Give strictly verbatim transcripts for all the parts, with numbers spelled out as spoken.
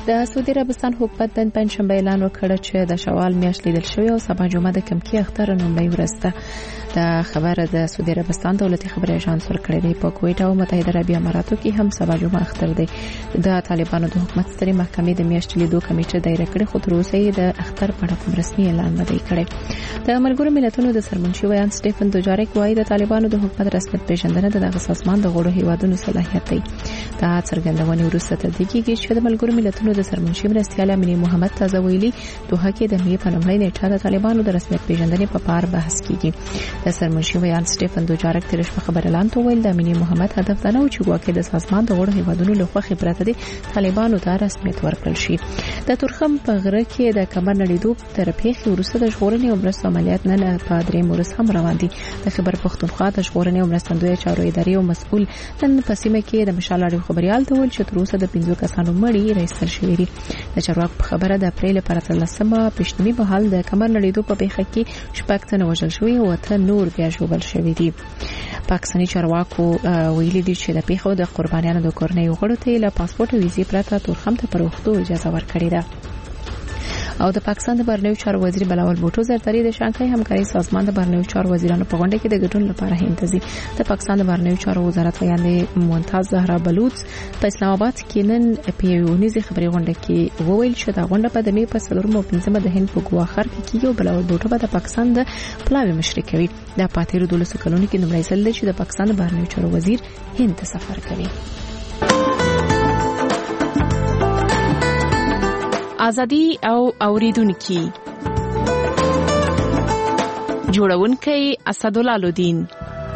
د سعودي عربستان حکومت نن پنځشنبه اعلان وکړ چې د شوال میاشت لیدل شوې او سبا جمعه د کمکی اختر لومړۍ ورځ ده. د خبره د سعودي عربستان دولتي خبري اژانس ورکړی دی. په کویټ او متحده عربي اماراتو کې هم سبا جمعه اختر دی. د طالبانو د حکومت سترې محکمې د میاشتې لیدو کمیټه دایره کړې، خو تر اوسه یې د اختر په اړه کوم رسمي اعلان نه دی کړی. د ملګرو ملتونو د سرمنشي ویان سټيفن دوجاریک وایي د طالبانو د حکومت رسمیت پیژندنه د دغه سازمان د غړو هیوادونو صلاحیت دی. دا څرګندونه وروسته تدقیقي چې د ملګرو ملتونو د سرمنشي مرستیال امینه محمد تازه ویلي دوه کې د مې په لومړۍ نیټه د طالبانو د رسمیت پیژندنې په اړه بحث کیږي. د سرمنشي ویان سټيفن دوجاریک تر شپه خبر اعلان ویل د امینه محمد هدف دا نه و چې ګواکې د سازمان د غړو هیوادونو له خوا خبرته دي طالبانو ته رسمیت ورکړل شي. د تورخم په غره کې د کمر نړیدو تر پیښې وروسته د ژغورنې او مرستو عملیات نن په درې مورس هم روان دي. د خبر پښتونخوا د ژغورنې او مرستندوی چارو ادارې او مسؤل نن په سیمه کې د مشال اړیو خبريال ته ویل چې تر اوسه د پنځو کسانو مړي راځل شوی دي. د چارواکو په خبره د اپریل پر اتلسمه پښتني بهال د کمر نړیدو په پیښه کې شپږ تنه وژل شوی او ته نور بیا ژوبل شوی دي. پاکستاني چارواکو ویلي دي چې د پیښو د قربانیانو د کورنۍ غړو ته له پاسپورت او ویزې پرته تورخم ته پروختو اجازه ورکړې ده. او د پاکستان د بهرنیو چارو وزیر بلاول بوټو زرداری د شانګهای همکاري سازمان د بهرنیو چارو وزیرانو په غونډه کې د ګډون لپاره هند ته ځي. د پاکستان د بهرنیو چارو وزارت ویاندې ممتاز زهرا بلوچ په اسلام آباد کې نن په یو نيزي خبري غونډه کې وویل چې دا غونډه په د مې په څلورم او پنځمه د هند په ګواخر کې کیږي او بلاول بوټو به د پاکستان د پلاوي مشري کوي. د پاتېرو دولسو کلونو کې لومړی ځل دی چې د پاکستان د بهرنیو چارو وزیر هند ته سفر کوي. ازادي او اوریدونکو جوړونکي اسدالله لودین.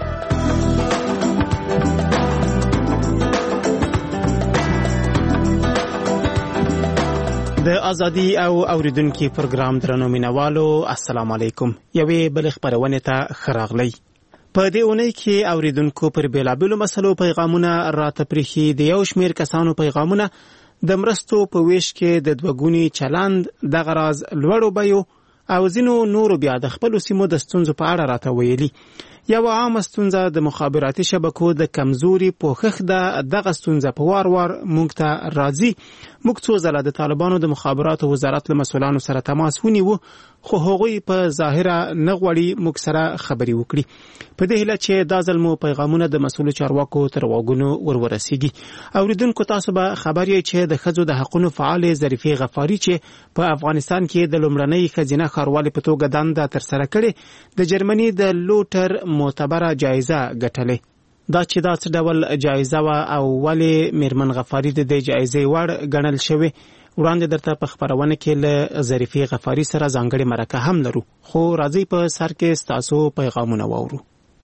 د ازادي او اوریدونکو پروګرام درنو مینوالو السلام علیکم. یوې بل خبرونه ته خراغلی. په دې اونۍ کې اوریدونکو پر بیلابلو مسلو پیغامونه راته پرېخي. د یو شمېر کسانو پیغامونه د مرستو په ویش کې د دوګونی چلند د غراز لوړو بیو او ځینو نورو بیا د خپل سیمو د ستونزو په اړه راته ویلي. یو عام ستونزه د مخابراتي شبکو د کمزوري پوښښ ده. دغه ستونزه په وار وار موږ ته راځي. موږ څو ځله د طالبانو د مخابراتو وزارت له مسؤلانو سره تماس ونیو، خو هغوی په ظاهره نه غواړي موږ سره خبري وکړي. په دې هیله چې دا ځل مو پیغامونه د مسؤل چارواکو تر غوږونو ورورسیږي. اوریدونکو تاسو به خبر یې چې د ښځو د حقوقو فعال ظریفې غفاری چې په افغانستان کې د لومړنۍ ښځینه ښاروالې په توګه دنده ترسره کړې د جرمني د لوټر معتبره جایزه ګټلې. دا چې دا څه ډول جایزه و او ولې میرمن غفاری د دې جایزې وړ ګڼل شوې، وړاندې درته په خبرونه کې له ظریفې غفاری سره ځانګړې مرکه هم لرو، خو راځي په سر کې تاسو پیغامونه واورو.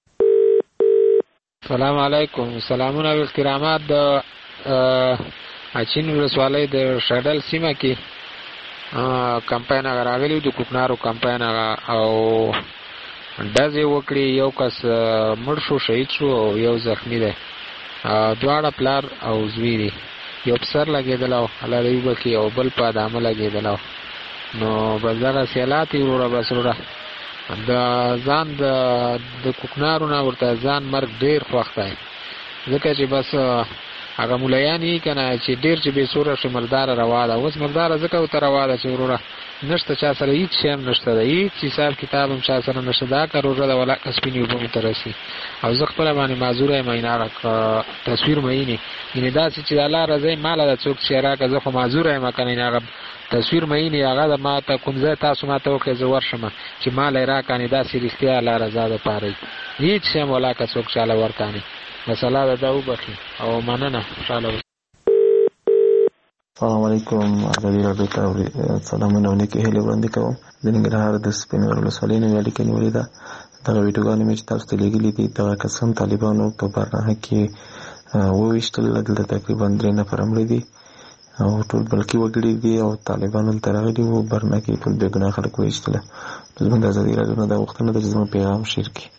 سلام علیکم. سلامونه او کرامات. د اچین ولسوالۍ د شډل سیمه کې کمپاین غراغلی د کوکنارو کمپاین او دازې وکړي. یو کس مړ شو، شهید شو او یو زخمی دی. دواړه پلار او زوی دي. یو په سر لګېدل او الله دې وبخي او بل په دامه لګېدل. نو بس دغه سیالات یې وروره بس وروره د ځان د د کوکنارو نه ورته ځان مرګ ډېر خوښ دی، ځکه چې بس هغه ملیان یې که نه چې ډېر چې بې سوره شي مرداره روا ده. اوس مرداره ځکه ورته روا ده چې وروره نشته چا سره هیڅ شی هم نشته ده، هیڅ حساب کتاب هم چا سره نشته. دا که روژه ده ولاکه سپینې اوبه مو ته رسي او زه خپله باندې معذوره یم. هغه تصویر مه یینې یعنې داسې چې د الله رضی ماله ده څوک شی راکړه، زه خو معذوره یم که نه. هغه تصویر مې یې هغه د ما ته کوم ځای تاسو ما ته وکړئ زه ورشم چې ماله یې راکړې داسې رښتیا الله رضا دپاره هیڅ شی هم ولاکه څوک چاله ورکړې. بس الله ده دا وبخي او مننه. خوشحاله اوسئ. السلام علیکم. ازادي راډیو ته سلامونه او نیکې هیلې وړاندې کوم. د ننګرهار د سپین غر ولسوالۍ نه مې اړیکه نیولې ده. دغه ویډیوګانې مې چې تاسو ته لیږلي دي دغه کسان طالبانو په برنامه کې وویشتل. دلته تقریبا درې نفره مړه دي او ټول بلکې وګړي دي او طالبان هلته راغلي وو. برنامه کې ټول بې ګناه خلک وویشتله. زموږ د ازادي راډیو نه دا غوښتنه ده چې زموږ پیغام شیر کړي.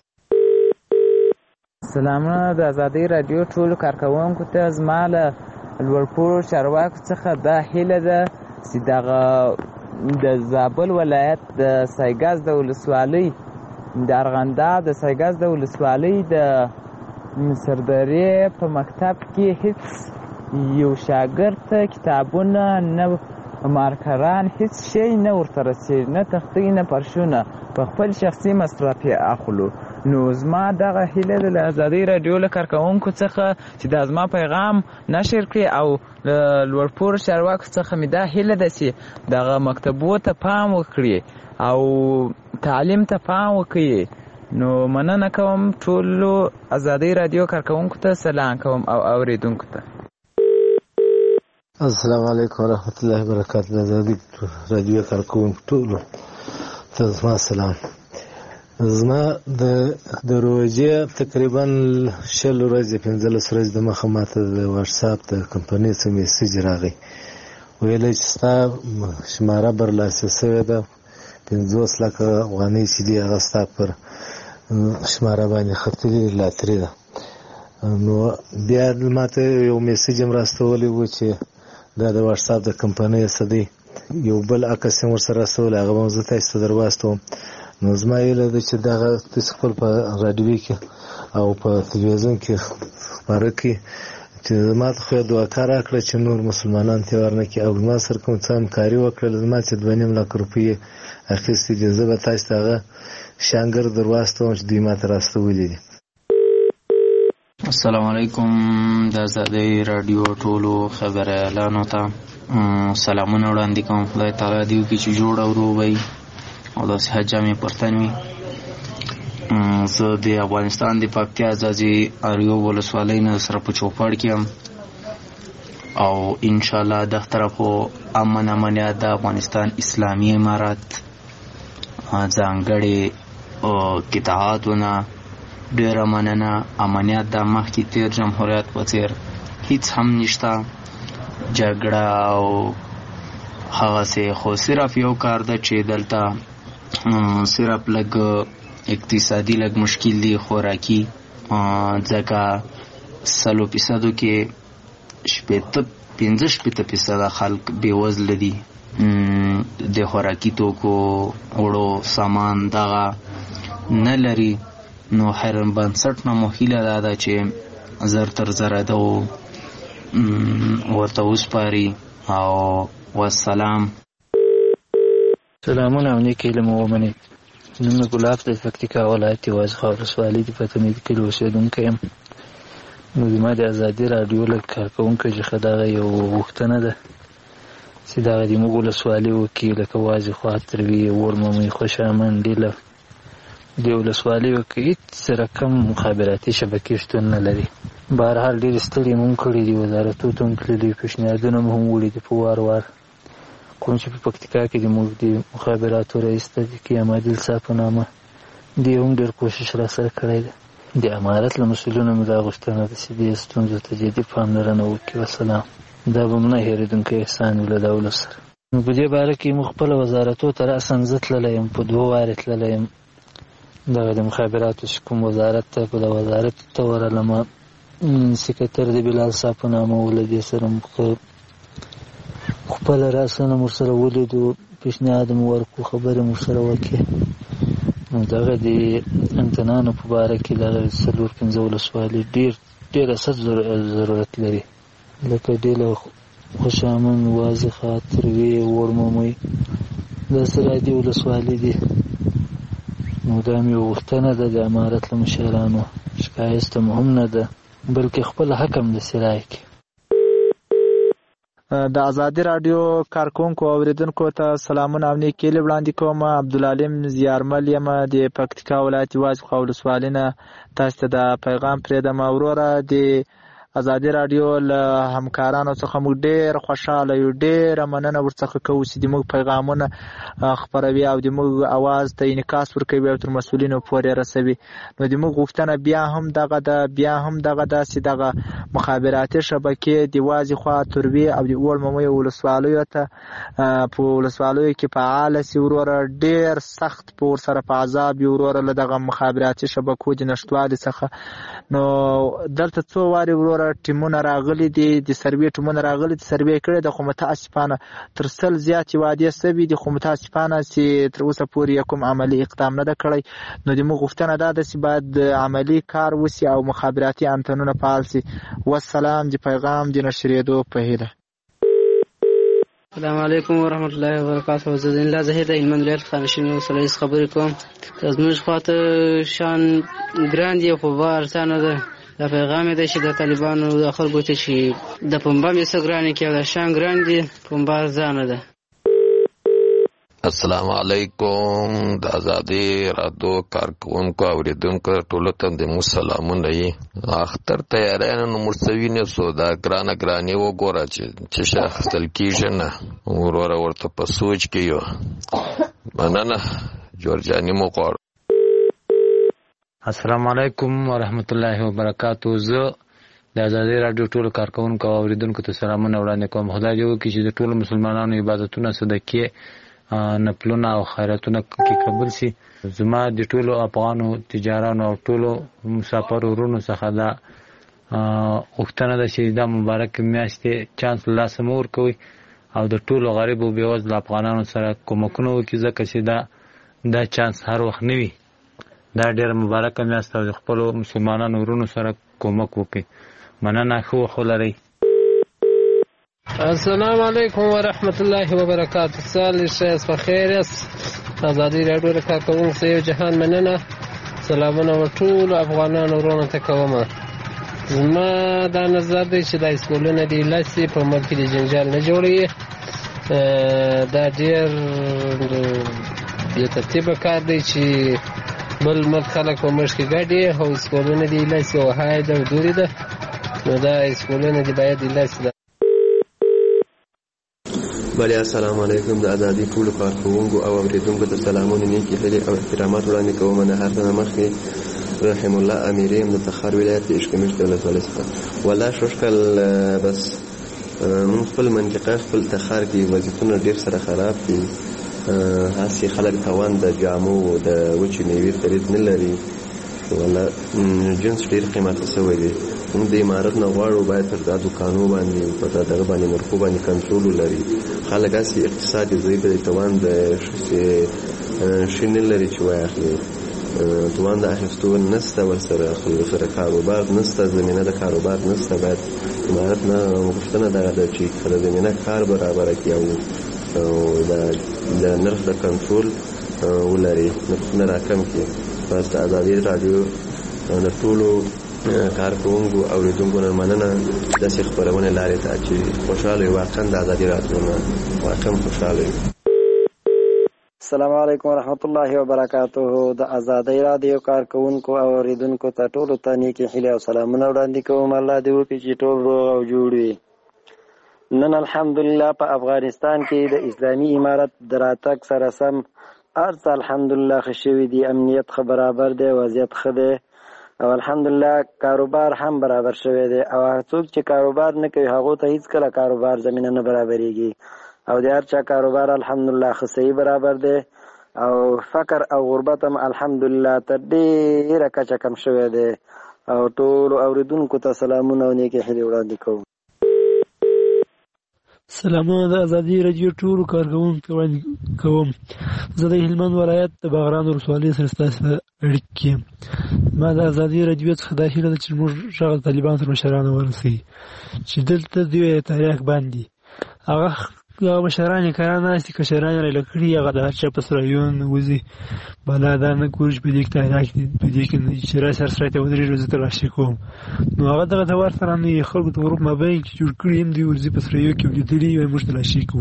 سلامونه د ازادي راډیو ټولو کارکوونکو ته. زما له لوړپوړو چارواکو څخه دا هیله ده چې دغه د زابل ولایت د سایګاز د ولسوالۍ د ارغنداب د سایګاز د ولسوالۍ د سردرې په مکتب کې هیڅ یو شاګرد ته کتابونه نه مارکران هیڅ شی نه ورته رسېږي، نه تختې نه فرشونه، په خپل شخصي مصرف یې اخلو. نو زما دغه هیله ده له ازادۍ راډیو له کارکوونکو څخه چې دا زما پیغام نشر کړي او له لوړپوړو چارواکو څخه مې دا هیله ده چې دغه مکتبو ته پام وکړي او تعلیم ته پام وکړي. نو مننه کوم ټولو ازادۍ راډیو کارکوونکو ته سلام کوم او اوریدونکو ته. السلام علیکم ورحمت الله وبرکاته. د ازادۍ راډیو کارکوونکو ټولو ته زما سلام. زما د د روژې تقریبا شل ورځې پنځلس ورځې د مخه ماته د واتساپ د کمپنۍ څخه میسج راغی، ویلی چې ستا شماره برلاسې شوې ده، پنځوس لکه افغانۍ چې دي هغه ستا پر شماره باندې ختلې لاترې ده. نو بیا ماته یو میسج هم راستولی و چې دا د واتساپ د کمپنۍ څه دی، یو بل عکس هم ورسره راستولی، هغه به هم زه تاسو ته در واستوم. نو زما هیله ده چې دغه تاسو خپل په راډیو کې او په تلویزیون کې خپاره کړي چې زما ته خو یې دعاکار راکړه چې نور مسلمانان ته ور نه کړي او زما سره کوم څه همکاري وکړله. زما چې دوه نیم لک روپۍ اخیستې دي، زه به تاسو ته هغه شانګر در واستوم چې دوی ما ته راستولي دي. السلام علیکم. د ازادۍ راډیو ټولو خبریالانو ته سلامونه وړاندې کوم. خدای تعالی دې وکړي چې جوړ او روغ وئ او د صحت جامې پر تن وي. زه د افغانستان د پکتیا ازادۍ راډیو ولسوالۍ نه سره په چوپړ کې یم او انشاءالله د طرفو امن امنیت د افغانستان اسلامي امارت ځانګړي قطاعاتونه ډېره مننه. امنیت د مخکې تیر جمهوریت په څېر هیڅ هم نشته، جګړه او هغسې، خو صرف یو کار ده چې دلته صرف لږ اقتصادي لږ مشکل دی، خوراکي، ځکه سلو فیصدو کې شپېته پنځه شپېته فیصده خلک بېوزله دي. د خوراکي توکو وړو سامان دغه نه لري. نو حیران بنسټ نه مو هیله دا ده چې زر تر زره ده ورته وسپاري. او والسلام. سلامونه او نیک علم ومنئ. نوم مې ګلاب د پکتیکا ولایت وازخا ولسوالۍ د پتنې د کلي اوسېدونکی یم. نو زما د ازادۍ راډیو له کارکوونکو څخه دغه یو غوښتنه ده چې دغه د موږ ولسوالیو کې لکه وازخا، تروي، ورممی، خوشامند، ډیله د ولسوالیو کې هېڅ رقم مخابراتي شبکې شتون نه لري. بهرحال ډېرې ستړي مو هم کړي دي، وزارتونو ته هم تللي، پېشنهادونه مو هم وړي دي په وار وار. کوم چې په پکتیکا کې د موږ د مخابراتو رئیس صدیقي احمدل صاحب په نامه دې هم ډېر کوشش را سره کړی دی. د امارت له مسؤلینو مې دا غوښتنه ده چې دې ستونزو ته جدي پاملرنه وکړي. وسلام. دا به م نه هېرېدونکی احسان وي له دولت سره. نو په دې باره کې موږ خپله وزارتو ته رأساً زه تللی یم، په دوه وارې تللی یم. دغه د مخابراتو چې کوم وزارت ته په د وزارت ته ورغلم، سکرتر د بلال صاحب په نامه و، له دې سره مو خپله رأساً ورسره ولیدو، پیشنهاد مو ورکړو، خبرې مو سره وکړې. نو دغه د امتنانو په باره کې دغه څلور پنځه ولسوالۍ ډېر ډېر اساس ضرورت لري، لکه ډیله، خوشامند، وازخا، تروي، ورممی، داسې رادي ولسوالۍ دي. نو دا مې یو غوښتنه ده د امارت له مشرانو، شکایست هم هم نه ده، بلکې خپل حق هم داسې رایکړي. د ازادۍ راډیو کارکوونکو او اوریدونکو ته سلامونه او نیک هیلې وړاندې کوم. عبدالعلیم زیارمل یم د پکتیکا ولایت وازخا ولسوالۍ نه. تاسو ته د پیغام پرېږدم. وروره د ازادۍ راډیو له همکارانو څخه موږ ډېر خوشحاله یو، ډېره مننه ورڅخه کوو چې د موږ پیغامونه خپروي او د موږ اواز ته انعکاس ورکوي او تر مسؤلینو پورې رسوي. نو د موږ غوښتنه بیا هم دغه ده بیا هم دغه ده چې دغه مخابراتي شبکې د وازخا، تروي او د ورممی ولسوالیو ته په ولسوالیو کې فعاله سي. وروره ډېر سخت په ورسره په عذاب یو وروره له دغه مخابراتي شبکو د نشتوالي څخه. نو دلته څو وارې وروره وروره ټیمونه راغلي دي، د سروې ټیمونه راغلي دي، سروې کړې ده، خو متاسفانه تر سل زیاتې وعدې سوي دي، خو متاسفانه چې تر اوسه پورې کوم عملي اقدام نه ده کړی. نو د موږ غوښتنه دا ده چې باید عملي کار وسي او مخابراتي انتنونه فعال سي. والسلام، د پیغام د نشرېدو په هیله. السلام علیکم ورحمت الله وبرکاته. زه د الله زهیر د هلمند ولایت خانشین ولسوالۍ څخه خبرې کوم. زموږ خواته شان ګران دی خو به ارزانه ده. دا پیغام دی چې د طالبانو د خلکو ته چې د پنبه مې څه ګرانې کې او د شان ګران دی، پنبه ارزانه ده. السلام علیکم. د ازادي رادیو کارکونکو اوریدونکو ټولو ته د مو سلامونه یي. اختر تیارانو نو مرسوینه سو دا ګرانه ګرانې وګوره چې چې شاخصل کیږي نه وروره ورته په سوچ کې یو مننه جورجاني مو غواړم. السلام علیکم ورحمت الله وبرکاتو. زه د ازادي رادیو ټولو کارکونکو اوریدونکو ته سلامونه وړاندې کوم. خدای دې وکړي چې د ټولو مسلمانانو عبادتونه صدقې نفلونه او خیراتونه کې قبول شي. زما د ټولو افغانو تجارانو او ټولو مسافر ورونو څخه دا غوښتنه ده چې دا مبارک میاشتې چانس له لاسه مه ورکوئ او د ټولو غریب او بېوزله افغانانو سره کومکونه وکړي، ځکه چې دا دا چانس هر وخت نه وي. دا ډېره مبارکه میاشت او د خپلو مسلمانانو ورونو سره کومک وکړئ. مننه، ښه وخت ولرئ. السلام علیکم ورحمت الله وبرکاته. سال شایست بخیر است. ازادي رادیو د کارکونکو سیو جهان مننه. سلامونه ټول افغانانو ورونو ته کوم. زما دا نظر دی چې د اسکولونو د لاسي په ملک د جنجال نه جوړي. دا ډیر د ترتیب کار دی چې بل ملک خلک په مشک ګډي او اسکولونو د لاسي او هاي د دوری ده. نو دا اسکولونو د باید د لاسي بله. السلام علیکم. د ازادي ټولو کارکوونکو او اوریدونکو ته سلامونه، نیکې هیلې او احترامات وړاندې کوم. نه هر څه مخکې رحم الله اميري د تخار ولایت د اشکمش د ولسوالۍ څخه. والله شوشکل بس مونږ خپل منطقه خپل تخار کې وضعیتونه ډېر سره خراب دي. هسې خلک توان د جامو د وچې میوې خرید نه لري. والله جنس ډېر قیمته شوی دی. موږ د امارت نه غواړو باید پر دا دوکانو باندې په دغه باندې مرکو باندې کنټرول ولري. خلک هسې اقتصاد یې ضعیف دی، توان د شي نه لري چې واخلي. توان د اخیستو نشته، ورسره خلکو سره کاروبار نشته، زمینه د کاروبار نشته. باید امارت نه غوښتنه دغه ده چې د زمینه کار برابره کړي او د نرخ د کنټرول ولري، نرخونه راکم کړي. بس د ازادي رادیو د ټولو کارکوونکو اوریدونکو نه مننه. داسې خپرونې لارې ته چې خوشحاله وي. واقعا د ازادي رادیو نه واقعا خوشحاله وي. السلام علیکم ورحمت الله وبرکاته. د ازادي رادیو کارکوونکو او اوریدونکو ته ټولو ته نیکې هیلې او سلامونه وړاندې کوم. الله دې وکړي چې ټول روغ او جوړ وي. نن الحمدلله په افغانستان کې د اسلامي امارت د راتګ سره سم هر څه الحمدلله ښه شوي دي. امنیت ښه برابر دی، وضعیت ښه دی او الحمدلله کاروبار هم برابر شوی دی. او څوک چې کاروبار نه کوي هغو ته هیڅ کله کاروبار زمینه نه برابرېږي. او د هر چا کاروبار الحمدلله ښه صحیح برابر دی. او فقر او غربت هم الحمدلله تر ډېره کچه کم شوی دی. او ټولو اوریدونکو ته سلامونه او نیکې هیلې وړاندې کوم. سلامونه د ازادي رادیو ټولو کارکوونکو وړاندې کوم. زه د هلمند ولایت د باغران ولسوالۍ سره ستاسو په اړیکه کې یم. ما د ازادي رادیو څخه دا هیله ده چې موږ غږ د طالبانو تر مشرانو ورسوي چې دلته دوی تاریخ باندې هغه هغه مشران یې کاران ناستي کشران یې رایله کړي، هغه د هر چا په سرایون وځي بالا دا نه ګوري چې په دې کې تاریخ دي، په دې کې چې راسي هر سرای ته ودرېږي زه ته راشي کوم. نو هغه دغه د ور سره نه یې خلکو ته ګروپ مابین کې جوړ کړي هم دوی ورځي په سرایو کې ولیدلي وایي موږ ته راشي کوو.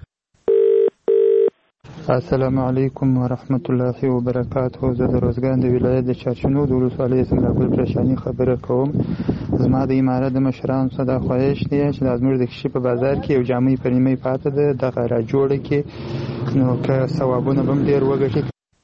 السلام علیکم ورحمت الله وبرکاته. زه د روزګان د ولایت د چارچنو د ولسوالۍ څخه ګل پرشاني خبره کوم. زما د امارت د مشرانو څخه دا خواهش دی چې د زموږ د کشي په بازار کې یو جامع په نیمه پاته ده دغه را جوړه کې نو که ثوابونه به هم ډېر وګټي.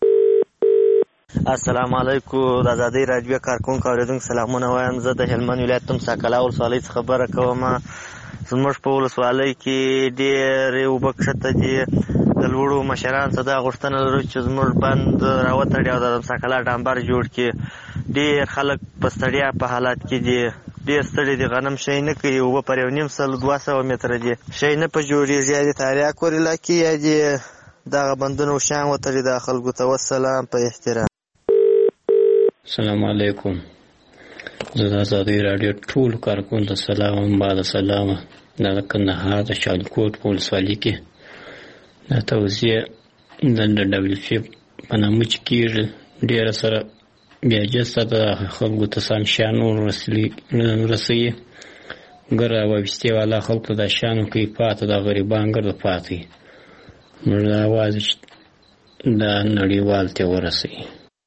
السلام علیکم. د ازادي رادیو کارکونکو اوریدونکو سلامونه وایم. زه د هلمند ولایت تمسا کلا ولسوالۍ څخه خبره کوم. زموږ په ولسوالۍ کې ډېرې اوبه کښته دي. د لوړو مشرانو څخه دا غوښتنه لرو چې زموږ بند راوتړي او د تمسا کلا ډامبر جوړ کړي. ډېر خلک په ستړیا په حالت کې دي. ډېر ستړي دي، غنم شی نه کوي، اوبه پر یو نیم سل دوه سوه متره دي شی نه په جوړېږي، یا دې تریاک ور علاقې یا دې دغه بندونه وشان وتړي. دا خلکو ته والسلام په احترام. السلام علیکم. زه د ازادۍ راډیو ټولو کارکوونکو ته سلام بعد سلامه. دا د کندهار د شالکوټ په ولسوالۍ کې دا توزیع د ډبلیو پی په نامه چې کېږي ډېره سره بیا جسته د خلکو ته سم شیانو رسوي. ګره وابستې والا خلکو دا شیانو کوي پاته د غریبان ګرده پاتې موږ دا وازې چې دا نړیوال ته ورسوي.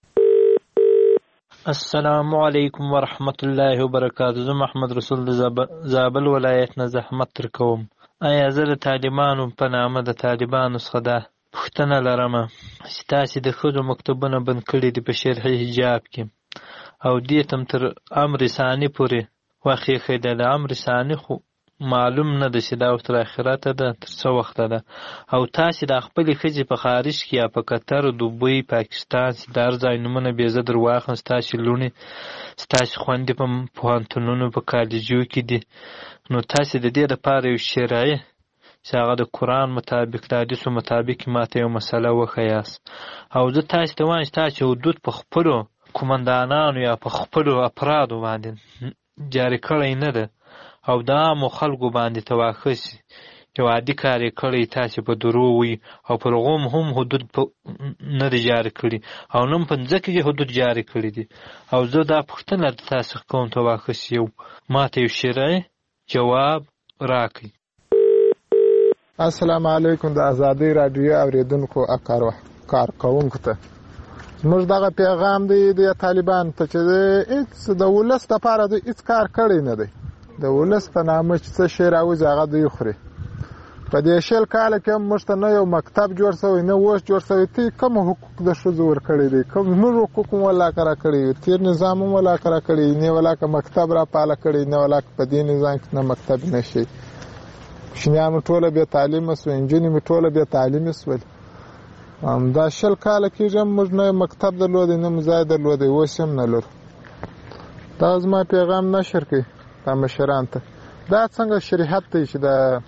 السلام علیکم ورحمت الله وبرکاته. زه محمد رسول د زابل ولایت نه زحمت تر کوم. آیا زه د طالبانو په نامه د طالبانو څخه دا پوښتنه لرمه چې تاسې د ښځو مکتبونه بند کړي دي په شرعي حجاب کې او دې ته هم تر امر ثاني پورې وخت ایښی دی. د امر ثاني خو معلوم نه ده چې دا تر آخرته ده تر څه وخته ده، او تاسې د خپلې ښځې په خارج کې یا په قطر، دوبۍ، پاکستان چې د هر ځای نومونه بې زه در واخلم، ستاسې لوڼې ستاسې خویندې په پوهنتونونو په کالجو کې دي، نو تاسې د دې دپاره یو شرعي چې هغه د قرآن مطابق د حدیثو مطابق ماته یو مسله وښیاست. او زه تاسې ته وایم چې تاسې حدود په خپلو قمندانانو یا په خپلو افرادو باندې جاري کړی نه ده او د عامو خلکو باندې تواخه سي یو عادي کار یې کړی، تاسې په درو وي او پر هغو هم حدود نه دي جاري کړي او نه هم په ځمکه کې حدود جاري کړي دي. او زه دا پوښتنه د تاسې کوم تواخه سي یو ماته یو شرعي جواب راکړئ. السلام علیکم. د ازادۍ راډیو اورېدونکو کارکوونکو ته زموږ دغه پیغام دی د طالبانو ته چې هېڅ د ولس دپاره دوی هېڅ کار کړی نه دی. د ولس په نامه چې څه شی راوځي هغه دوی خوري. په دې شل کاله کې هم موږ ته نه یو مکتب جوړ سوی نه اوس جوړ سوی. تی کوم حقوق د ښځو ورکړی دی؟ کوم زموږ حقوق هم ولاکه راکړي، تېر نظام هم ولاکه راکړي، نه ولاکه مکتب راپاله کړی، نه ولاکه په دې نظام کې نه مکتب نه شي. کوچنیان مو ټوله بې تعلیمه سوه، نجونې مې ټوله بې تعلیمې سول. دا شل کاله کېږي هم موږ نه مکتب درلودی نه مو ځای درلودی، اوس هم نه لرو. دا زما پیغام نشر کړئ دا مشران ته. دا څنګه شریعت دی چې د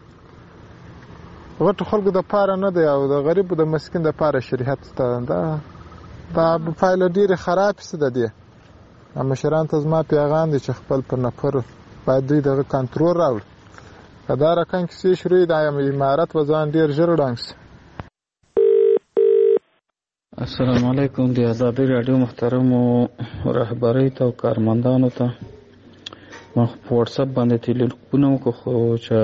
غټو خلکو دپاره نه دی او د غریبو د مسکین دپاره شریعت شته؟ دا دا پایله ډېرې خرابې څه د دې. مشران ته زما پیغام دی چې خپل پر نفرو باید دوی دغه کنټرول راوړي. که دا رقم کیسې شروع دا امارت به ځان ډېر ژر ړنګ شي. السلام علیکم. د ازادۍ راډیو محترمو رهبرۍ ته او کارمندانو ته ما په وټساپ باندې تلیفون وکړو خو چې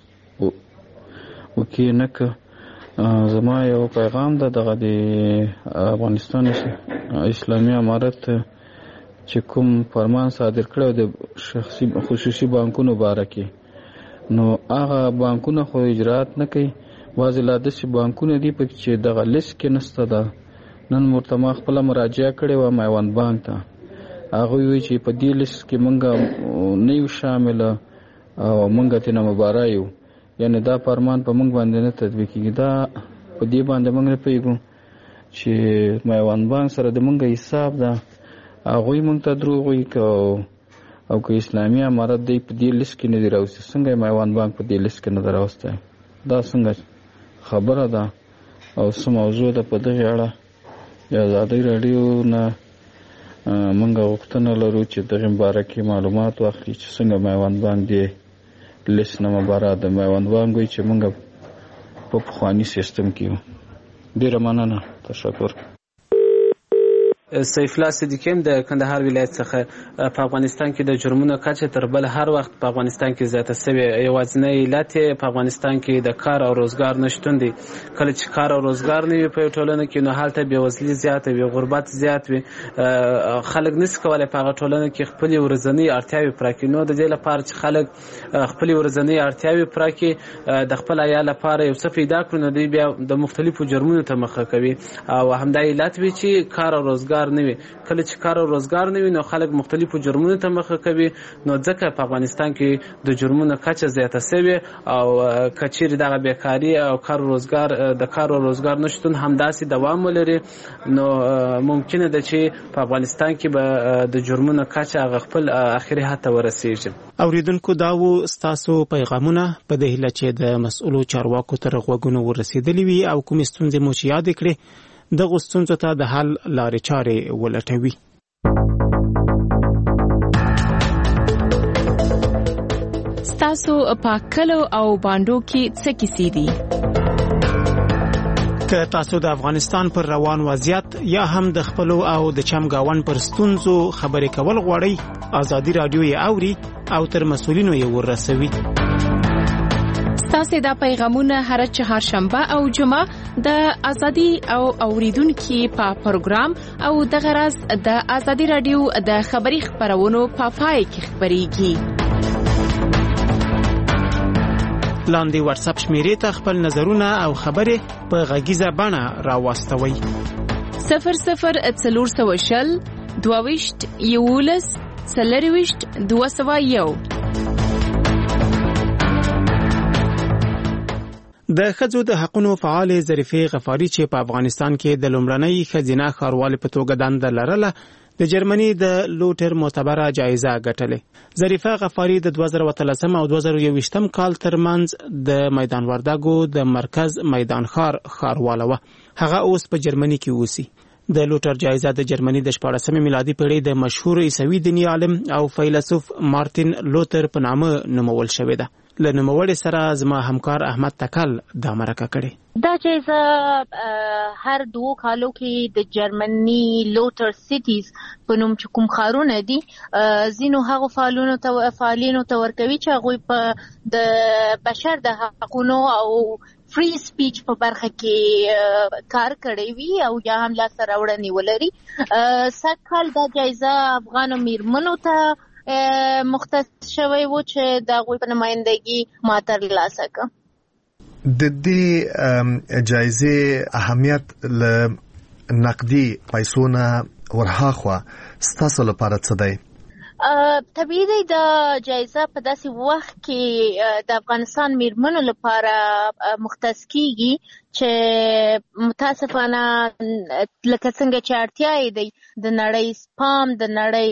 وکې نه که زما یو پیغام ده دغه د افغانستان اسلامي امارت چې کوم فرمان صادر کړی د شخصي خصوصي بانکونو باره کې، نو هغه بانکونه خو اجرات نه کوي. بعضې لا داسې بانکونه دي پکې چې دغه لیست کې نسته ده. نن ورته ما خپله مراجعه کړې وه میوند بانک ته، هغوی وایي چې په دې لیست کې موږ نه یو شامله او موږ ترېنه مباره یو، یعنې دا فرمان په موږ باندې نه تطبیق کېږي. دا په دې باندې موږ نه پوهېږو چې میوند بانک سره د موږ حساب ده، هغوی موږ ته دروغ وایي او که اسلامي امارت دی په دې لیست کې نه دی راوستی، څنګه یې میوند بانک په دې لیست کې نه ده راوستی؟ دا څنګه خبره ده او څه موضوع ده؟ په دغې اړه د ازادۍ راډیو نه موږ غوښتنه لرو چې دغې باره کې معلومات واخلي چې څنګه میوند بانک دې لیست نه مباره ده. میوند بانک وایي چې موږ په پخواني سیستم کې یو. ډېره مننه، تشکر. سیف الله صدیقی هم د کندهار ولایت څخه په افغانستان کې د جرمونو کچه تر بل هر وخت په افغانستان کې زیاته شوې. یوازینی علت په افغانستان کې د کار او روزګار نشتون دی. کله چې کار او روزګار نه وي په ټولنه کې نو هلته بېوزلي زیاته وي، غربت زیات وي، خلک نشي کولی په هغه ټولنه کې خپلې ورځنۍ اړتیاوې پوره کړي. نو د دې لپاره چې خلک خپلې ورځنۍ اړتیاوې پوره کړي، د خپل عیال لپاره یو څه پیدا کړي، نو دوی بیا د مختلفو جرمونو ته مخه کوي او همدا علت وي چې کار او روزګار روزګار نه وي. کله چې کار او روزګار نه وي نو خلک مختلفو جرمونو ته مخه کوي. نو ځکه په افغانستان کې د جرمونو کچه زیاته سوې او کچېرې دغه بیکاري او کار او روزګار د کار او روزګار نشتون همداسې دوام ولري نو ممکنه ده چې په افغانستان کې به د جرمونو کچه هغه خپل اخري حد ته ورسیږي. اوریدونکو دا و ستاسو پیغامونه په دې هیله چې د مسؤلو چارواکو تر غوږونو ورسېدلي وي او کومې ستونزې مو چې یادې کړې دغو ستونزو ته د حل لارې چارې ولټوي. ستاسو په کلو او بانډو کې څه کیسې دي؟ که تاسو د افغانستان پر روان وضعیت یا هم د خپلو او د چمګاون پر ستونزو خبرې کول غواړئ ازادي رادیو یې اوري او تر مسؤلینو یې ورسوي. ستاسو دا پیغامونه هر چهارشنبه او جمعه د ازادي او اوریدونکو په پروګرام او د غرض د ازادي رادیو د خبري خبرونو په پای کې خبريږي. لاندې واتس اپ شمیرې ته خپل نظرونه او خبرې په غږیزه بڼه راوستوئ. صفر صفر څلور سوه شل دوه ویشت یولس څلور ویشت دوه سوه یو. د ښځو د حقونو فعال ظریفې غفاري چې په افغانستان کې د لومړنۍ ښځینه ښاروالې په توګه دنده لرله د جرمني د لوټر معتبره جایزه ګټلې. ظریفه غفاري د دوه زره اتلسم او دوه زره یوویشتم کال ترمنځ د میدان وردګو د مرکز میدان ښار ښارواله وه. هغه اوس په جرمني کې اوسي. د لوټر جایزه د جرمني د شپاړسمې میلادي پیړۍ د مشهور عیسوي دیني عالم او فیلسوف مارتین لوتر په نامه نومول شوې ده. له نوموړي سره زما همکار احمد تکل دا مرکه کړې. دا جایزه هر دوه کالو کې د جرمني لوټر سیټیز په نوم چې کوم ښارونه دي ځینو هغو فعالینو ته فعالینو ته ورکوي چې هغوی په د بشر د حقونو او فری سپیچ په برخه کې کار کړی وي او یا هم لاسته راوړنې ولري. سږکال دا جایزه افغانو میرمنو ته مختص شوی و چې د هغوی په نمایندګي ما ترلاسه کړه. د دې جایزې اهمیت له نقدي پیسو نه ورهاخوا ستاسو لپاره څه دی؟ طبیعي دی د جایزه په داسې وخت کې د افغانستان میرمنو لپاره مختص کیږي چې متاسفانه لکه څنګه چې اړتیا یې دی د نړۍ سپام د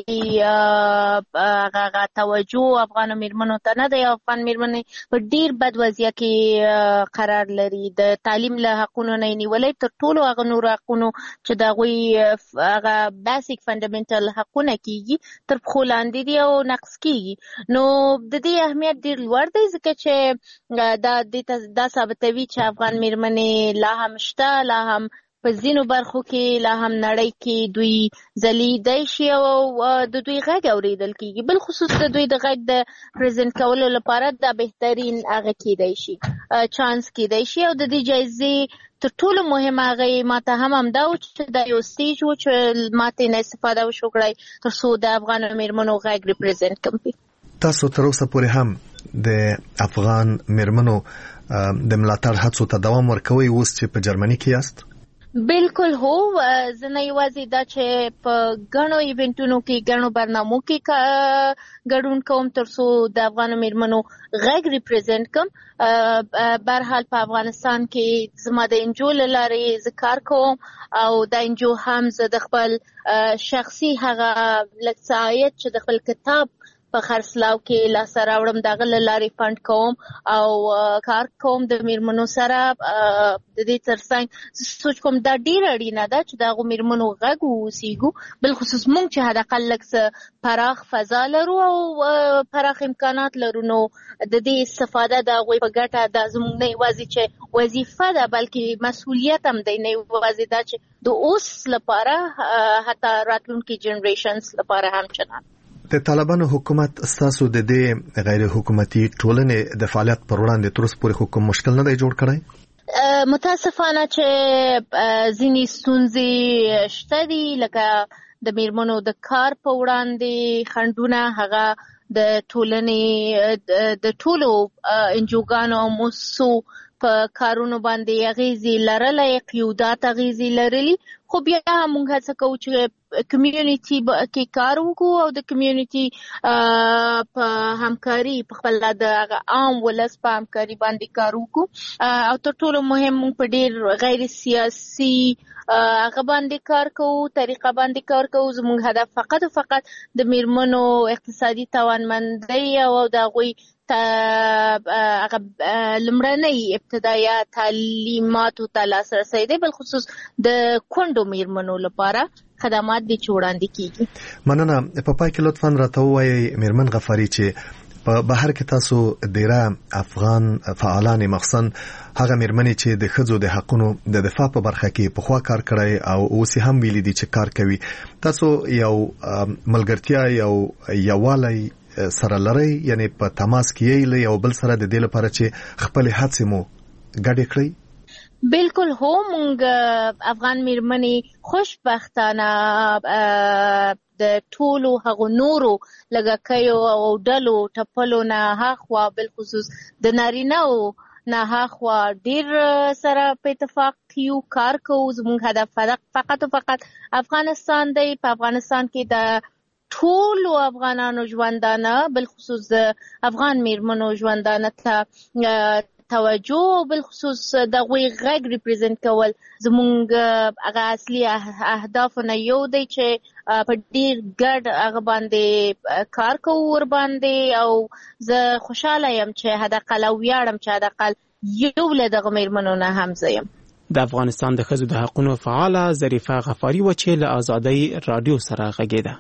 نړۍ هغه توجه افغانو میرمنو ته نه دی. افغان میرمنې په ډیر بد وضعیت کې قرار لري. د تعلیم له حقونو نه نیولای تر ټولو هغه نور حقونو چې د هغوی هغه بیسیک فنډامنټل حقونه کیږي تر پښو لاندې دي او نقص کیږي. نو د دې اهمیت ډیر لوړ دی ځکه چې دا دا ثابتوي چې افغان میرمنې لا هم شته، لا هم په ځینو برخو کې لا هم نړۍ کې دوی ځلیدای شي او د دوی غږ اوریدل کیږي. بل خصوص د دوی د غږ د پریزنټ کولو لپاره دا بهترین هغه کیدای شي چانس کیدای شي. او د دې جایزې تر ټولو مهمه هغه ماته هم همدا و چې دا یو سټیج و چې ماته نه استفاده وشو کړای تر څو د افغان میرمنو غږ ریپرزنټ کړم. تاسو تر اوسه پورې هم د افغان میرمنو د ملاتړ هڅو ته دوام ورکوي اوس چې په جرمني کې یاست؟ بالکل هو. زه نه یوازې دا چې په ګڼو ایونټونو کې ګڼو برنامو کې ګډون کوم تر څو د افغانو میرمنو غږ ریپرزنټ کوم. برحال په افغانستان کې زما د انجو له لارې زه کار کوم او د انجو هم زه د خپل شخصي هغه لږ څه عاید چې د خپل کتاب په خرڅلاو کې لاسته راوړم د هغه له لارې فنډ کوم او کار کوم د میرمنو سره. د دې ترڅنګ زه سوچ کوم دا ډېره اړینه ده چې د هغو میرمنو غږ ووسیږو. بالخصوص موږ چې حداقل لږ څه پراخ فضا لرو او پراخ امکانات لرو نو د دې استفاده د هغوی په ګټه دا زموږ نه یوازې چې وظیفه ده بلکې مسؤلیت هم دی، نه یوازې دا چې د اوس لپاره حتی راتلونکي جنریشنز لپاره هم چنان. د طالبانو حکومت ستاسو د دې غیر حکومتي ټولنې د فعالیت پر وړاندې تر اوسه پورې کوم مشکل نه دی جوړ کړی؟ متاسفانه چې ځینې ستونزې شته دي لکه د میرمنو د کار په وړاندې خنډونه هغه د ټولنې د ټولو انجوګانو او موسسو په کارونو باندې اغیزې لرلی، قیودات اغیزې لرلي، خو بیا هم موږ هڅه کوو چې کمیونټي کې کار وکړو او د کمیونټي په همکاري په خپل د هغه عام ولس په همکاري باندې کار وکړو او تر ټولو مهم موږ په ډېر غیر سیاسي هغه باندې کار کوو، طریقه باندې کار کوو. زموږ هدف فقط او فقط د میرمنو اقتصادي توانمندۍ او د هغوی هغه لومړنۍ ابتدایه تعلیماتو ته لاسرسی دی، بالخصوص د کونډو میرمنو لپاره خدمات دي چې وړاندې کیږي. مننه. په پای کې لطفا راته ووایئ میرمن غفاري چې په بهر کې تاسو ډیره افغان فعالان مخصن هغه میرمنې چې د ښځو د حقونو د دفاع په برخه کې پخوا کار کړی او اوس هم ویلي دي چې کار کوي، تاسو یو ملګرتیا یو یووالی سره لري، یعنی په تماس کې یې یو بل سره د دې لپاره چې خپل هڅې مو ګډې کړئ؟ بالکل هو، مونږ افغان میرمنې خوشبختانه د ټولو هغو نورو لږکیو او ډلو ټپلو نه هاخوا بالخصوص د نارینهو نه هاخوا ډېر سره په اتفاق یو کار کوو. زموږ هدف فقط او فقط افغانستان دی. په افغانستان کې د ټولو افغانانو ژوندانه بالخصوص د افغان میرمنو ژوندانه ته توجه او بالخصوص د هغوی غږ ریپرزنټ کول زموږ هغه اصلي اهدافو نه یو دی چې په ډېر ګډ هغه باندې کار کوو ور باندې، او زه خوشحاله یم چې حداقل او ویاړم چې حداقل یو له دغه میرمنو نه هم زه یم. د افغانستان د ښځو د حقونو فعاله ظریفه غفاري و چې له ازادۍ رادیو سره غږېده.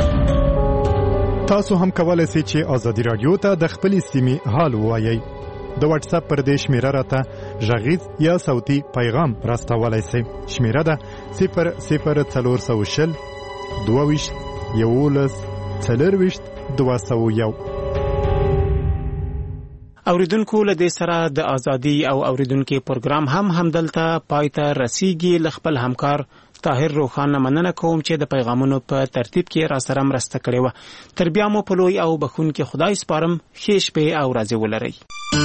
تاسو هم کولای شئ چې ازادي رادیو ته د خپلې سیمې حال ووایئ. د واتس اپ پر دې شمیره راته غږیز یا صوتي پیغام راستولای شئ. شمیره ده صفر صفر څلور سوه شل دوه ویشت یولس څلور ویشت دوه سوه یو. اوریدونکو له دې سره د ازادي او اوریدونکو پروګرام هم همدلته پای ته رسیږي. له خپل همکار طاهر روخان مننه کوم چې د پیغامونو په ترتیب کې را سره مرسته کړې وه. تر بیا مو په لوی او بخښونکي خدای سپارم. ښې شپې او ورځې ولرئ.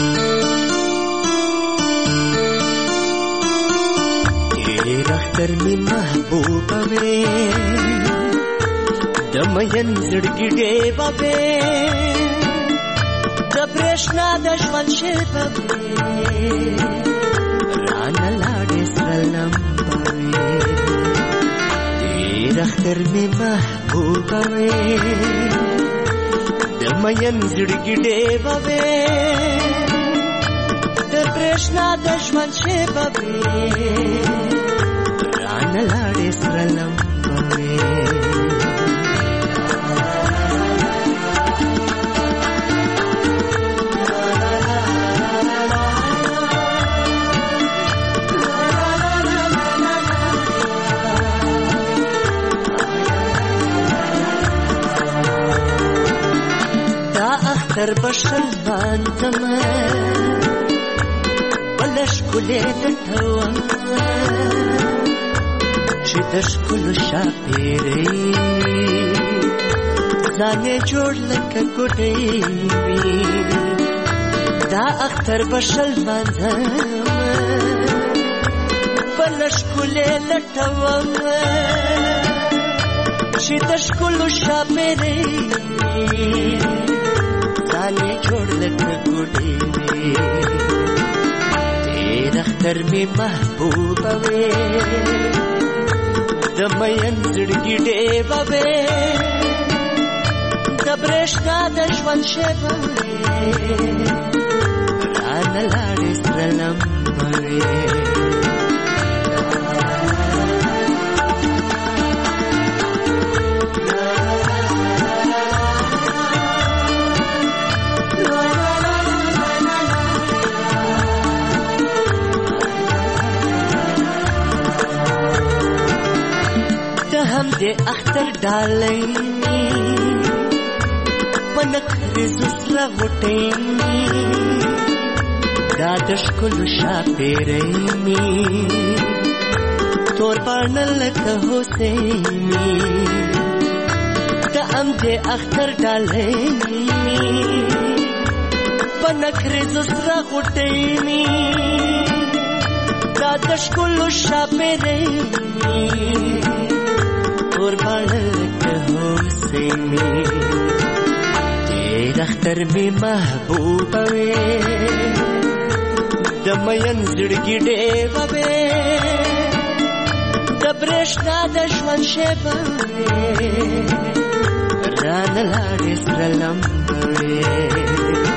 ډېر اختر می محبوبه وې د مین زړګي ډېوه وې د برېښنا د ژوند شېبه وې رانه لاړې سره لمبه وې. ډېر اختر می محبوبه وې د مین زړګي ډېوه وې د برېښنا د ژوند شېبه وې رانه لاړې سره لمبه وې. دا اختر بشل باندمه ښکلې لټوم چې د ښکلو شاپېرۍ ځان یې جوړ لکه ګوډۍ وي. دا اختر به شل لمانځم بله ښکلې لټوم چې د ښکلو شاپېرۍ ځان یې جوړ لکه ګوډۍ وي. اختر می محبوبه وې د مین زړګي ډېوه وې د برېښنا د ژوند شېبه وې رانه لاړې سره لمبه وې. هم د اختر ډالۍ په نکریزو سره غوټۍ دا د ښکلو شاپېرۍ مې تور باڼه لکه هوسۍ مې د هم د اختر ډالۍ په نکرزو سره غټې می دا د ښکلو شاپېرې می اور باڼه که هوسې می ډېر اختر می محبوبه وې د مین زړګي ډېوه وې د برېښنا د ژوند شېبه وې رانه لاړې سره لمبه وې